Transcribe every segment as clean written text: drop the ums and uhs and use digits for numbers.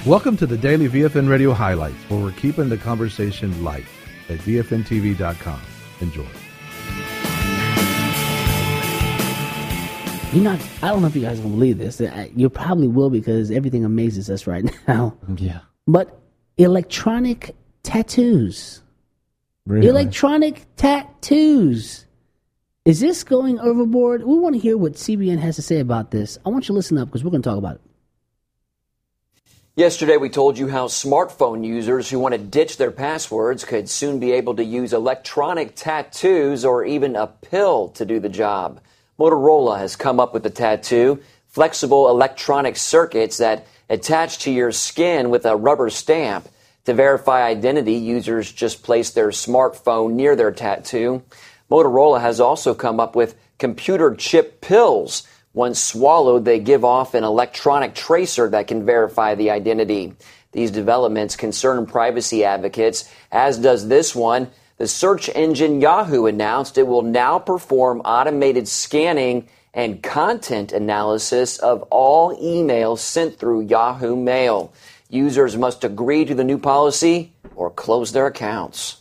Welcome to the Daily VFN Radio Highlights, where we're keeping the conversation light at VFNTV.com. Enjoy. I don't know if you guys will believe this. You probably will, because everything amazes us right now. Yeah. But electronic tattoos. Really? Electronic tattoos. Is this going overboard? We want to hear what CBN has to say about this. I want you to listen up, because we're going to talk about it. Yesterday, we told you how smartphone users who want to ditch their passwords could soon be able to use electronic tattoos or even a pill to do the job. Motorola has come up with the tattoo, flexible electronic circuits that attach to your skin with a rubber stamp. To verify identity, users just place their smartphone near their tattoo. Motorola has also come up with computer chip pills. Once swallowed, they give off an electronic tracer that can verify the identity. These developments concern privacy advocates, as does this one. The search engine Yahoo announced it will now perform automated scanning and content analysis of all emails sent through Yahoo Mail. Users must agree to the new policy or close their accounts.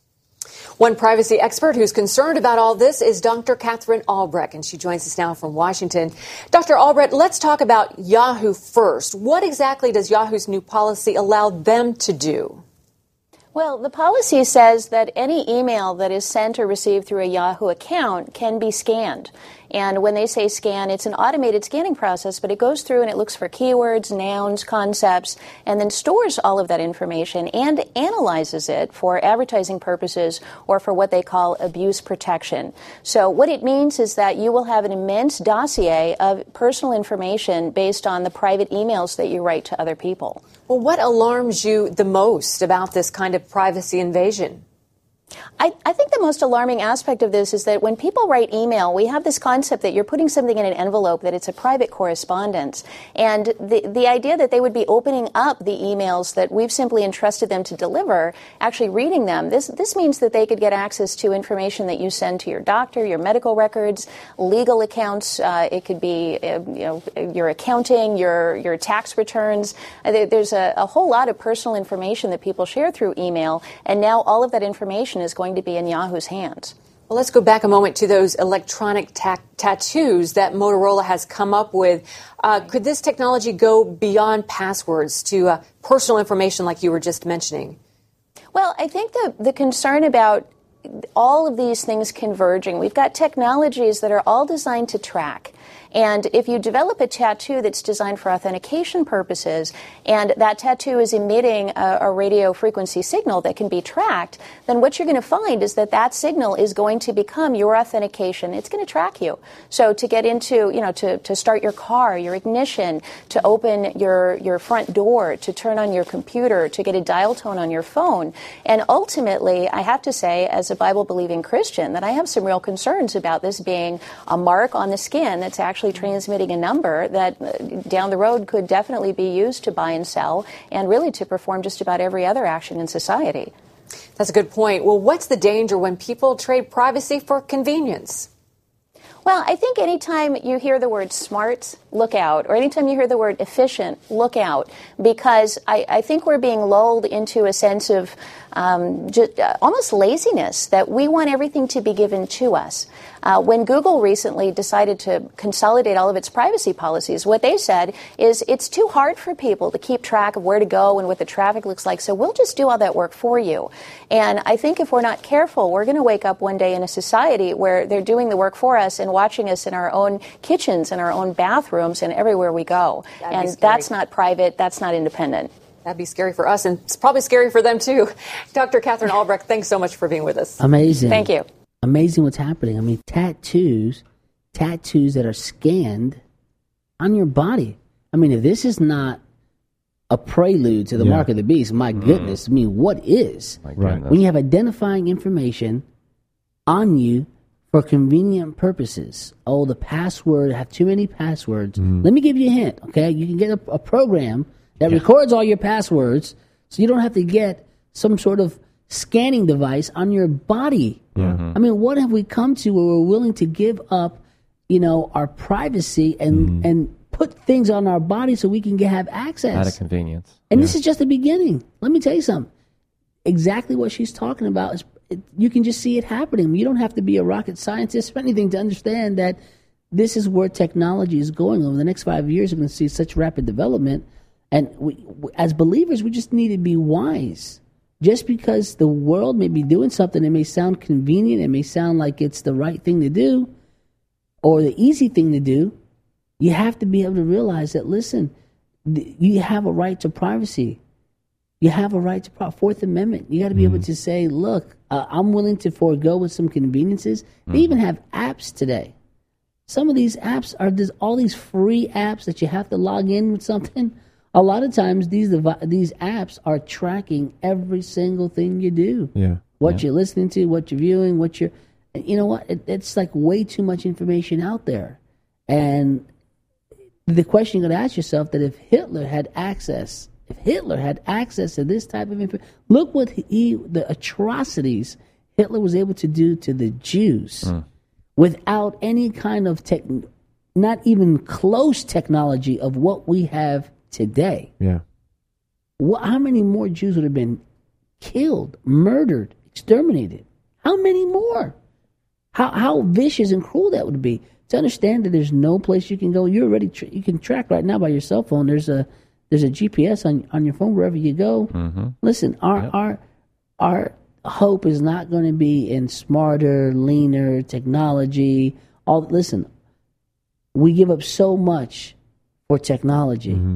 One privacy expert who's concerned about all this is Dr. Catherine Albrecht, and she joins us now from Washington. Dr. Albrecht, let's talk about Yahoo first. What exactly does Yahoo's new policy allow them to do? Well, the policy says that any email that is sent or received through a Yahoo account can be scanned. And when they say scan, it's an automated scanning process, but it goes through and it looks for keywords, nouns, concepts, and then stores all of that information and analyzes it for advertising purposes or for what they call abuse protection. So what it means is that you will have an immense dossier of personal information based on the private emails that you write to other people. Well, what alarms you the most about this kind of privacy invasion? I think the most alarming aspect of this is that when people write email, we have this concept that you're putting something in an envelope, that it's a private correspondence. And the idea that they would be opening up the emails that we've simply entrusted them to deliver, actually reading them, this means that they could get access to information that you send to your doctor, your medical records, legal accounts. It could be your accounting, your tax returns. There's a whole lot of personal information that people share through email, and now all of that information is going to be in Yahoo's hands. Well, let's go back a moment to those electronic tattoos that Motorola has come up with. Could this technology go beyond passwords to personal information like you were just mentioning? Well, I think the concern about all of these things converging, we've got technologies that are all designed to track. And if you develop a tattoo that's designed for authentication purposes, and that tattoo is emitting a radio frequency signal that can be tracked, then what you're going to find is that signal is going to become your authentication. It's going to track you. So to get into, to start your car, your ignition, to open your front door, to turn on your computer, to get a dial tone on your phone. And ultimately, I have to say, as a Bible-believing Christian, that I have some real concerns about this being a mark on the skin that's actually transmitting a number that down the road could definitely be used to buy and sell and really to perform just about every other action in society. That's a good point. Well, what's the danger when people trade privacy for convenience? Well, I think anytime you hear the word smart, look out. Or anytime you hear the word efficient, look out. Because I think we're being lulled into a sense of almost laziness, that we want everything to be given to us. When Google recently decided to consolidate all of its privacy policies, what they said is it's too hard for people to keep track of where to go and what the traffic looks like, so we'll just do all that work for you. And I think if we're not careful, we're going to wake up one day in a society where they're doing the work for us and watching us in our own kitchens and our own bathrooms and everywhere we go. And that's not private, that's not independent. That'd be scary for us, and it's probably scary for them, too. Dr. Catherine Albrecht, thanks so much for being with us. Amazing. Thank you. Amazing what's happening. I mean, tattoos that are scanned on your body. I mean, if this is not a prelude to the mark of the beast, my goodness, I mean, what is? When you have identifying information on you for convenient purposes. Oh, the password, I have too many passwords. Let me give you a hint, okay? You can get a program that records all your passwords, so you don't have to get some sort of scanning device on your body. I mean, what have we come to where we're willing to give up, our privacy and put things on our body so we can have access. Out of convenience. And this is just the beginning. Let me tell you something. Exactly what she's talking about is you can just see it happening. You don't have to be a rocket scientist or anything to understand that this is where technology is going. Over the next 5 years, we're going to see such rapid development. And we, as believers, we just need to be wise. Just because the world may be doing something, it may sound convenient, it may sound like it's the right thing to do or the easy thing to do, you have to be able to realize that, listen, you have a right to privacy. You have a right to Fourth Amendment. You got to be able to say, look, I'm willing to forego with some conveniences. They even have apps today. Some of these apps there's all these free apps that you have to log in with something. A lot of times these apps are tracking every single thing you do. Yeah. What you're listening to, what you're viewing, you know what? It's like way too much information out there. And the question you got to ask yourself that if Hitler had access to this type of information, look what the atrocities Hitler was able to do to the Jews without any kind of not even close technology of what we have today. Yeah. How many more Jews would have been killed, murdered, exterminated? How many more? How vicious and cruel that would be. To understand that there's no place you can go. You're already you can track right now by your cell phone. There's a GPS on your phone wherever you go. Mm-hmm. Listen, our hope is not going to be in smarter, leaner technology. Listen, we give up so much for technology. Mm-hmm.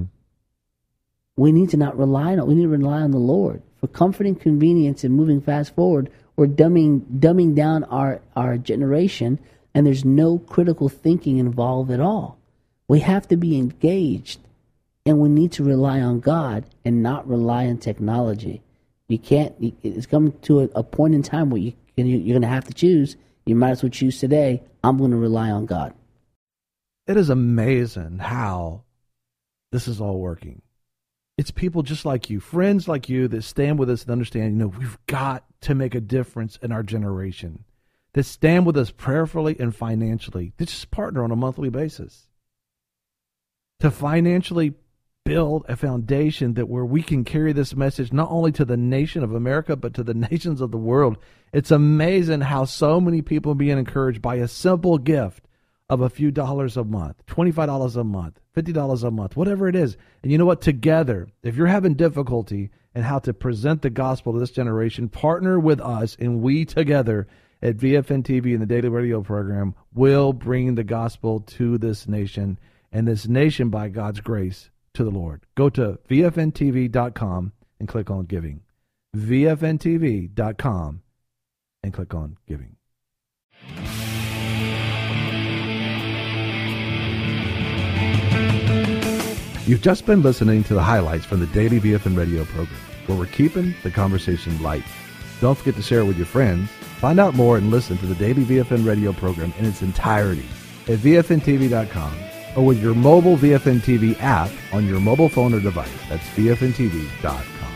We need to rely on the Lord for comfort and convenience and moving fast forward. We're dumbing down our generation, and there's no critical thinking involved at all. We have to be engaged, and we need to rely on God and not rely on technology. You can't. It's coming to a point in time where you're going to have to choose. You might as well choose today. I'm going to rely on God. It is amazing how this is all working. It's people just like you, friends like you, that stand with us and understand, we've got to make a difference in our generation, that stand with us prayerfully and financially, that just partner on a monthly basis to financially build a foundation that where we can carry this message not only to the nation of America, but to the nations of the world. It's amazing how so many people are being encouraged by a simple gift of a few dollars a month, $25 a month, $50 a month, whatever it is. And you know what? Together, if you're having difficulty in how to present the gospel to this generation, partner with us, and we together at VFN TV and the Daily Radio program will bring the gospel to this nation, and this nation, by God's grace, to the Lord. Go to VFNTV.com and click on giving. VFNTV.com and click on giving. You've just been listening to the highlights from the Daily VFN Radio program, where we're keeping the conversation light. Don't forget to share it with your friends. Find out more and listen to the Daily VFN Radio program in its entirety at VFNTV.com or with your mobile VFN TV app on your mobile phone or device. That's VFNTV.com.